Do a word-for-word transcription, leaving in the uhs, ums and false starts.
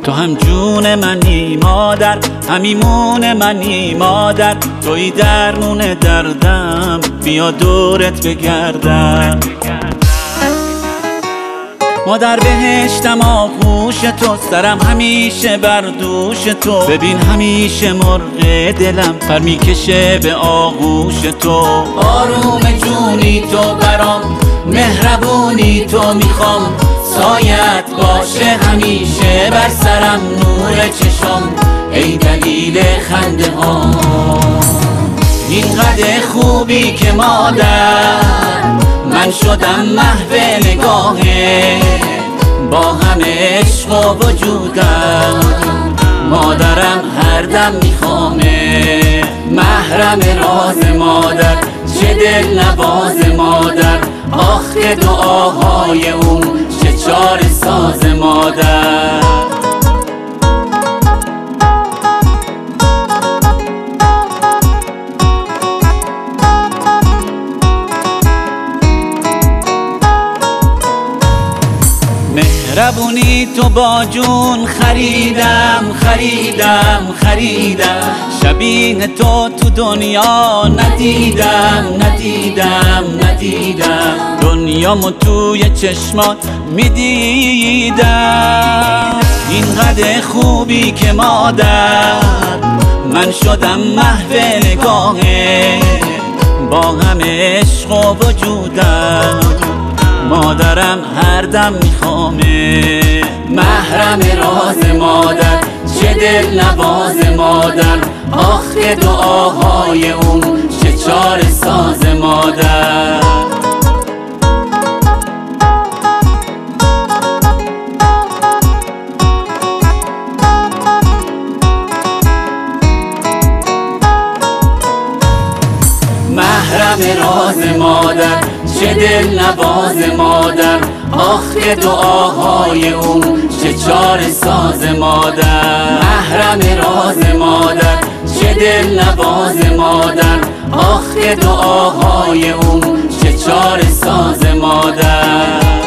تو هم جون منی مادر، همیمون منی مادر، توی درمون دردم، بیا دورت بگردم. مادر بهشتم آغوش تو، سرم همیشه بر دوش تو، ببین همیشه مرغ دلم پر میکشه به آغوش تو. آروم جونی تو برام، مهربونی تو میخوام، سایت باشه همیشه بر سرم، نور چشام ای دلیل خنده ها. اینقدر خوبی که مادر، من شدم محو نگاهه، با همه عشق و وجودم، مادرم هر دم میخوامه. محرم راز مادر، چه دل نواز مادر، آخ که دعاهای اون چه چاره ساز مادر. مهربونی تو با جون خریدم خریدم خریدم، شبیه تو تو دنیا ندیدم ندیدم ندیدم، دنیامو توی چشمات میدیدم. اینقدر خوبی که مادر، من شدم محو نگاهه، با همه عشق و وجودم، مادرم هر دم میخوامه. محرم راز مادر، چه دل نواز مادر، آخ که دعاهای اون چه چاره ساز مادر. محرم راز مادر، چه دل نواز مادر، آخ که دعاهای اون چه چاره ساز مادر. محرم راز مادر، چه دل نواز مادر، آخ که دعاهای اون چه چاره ساز مادر.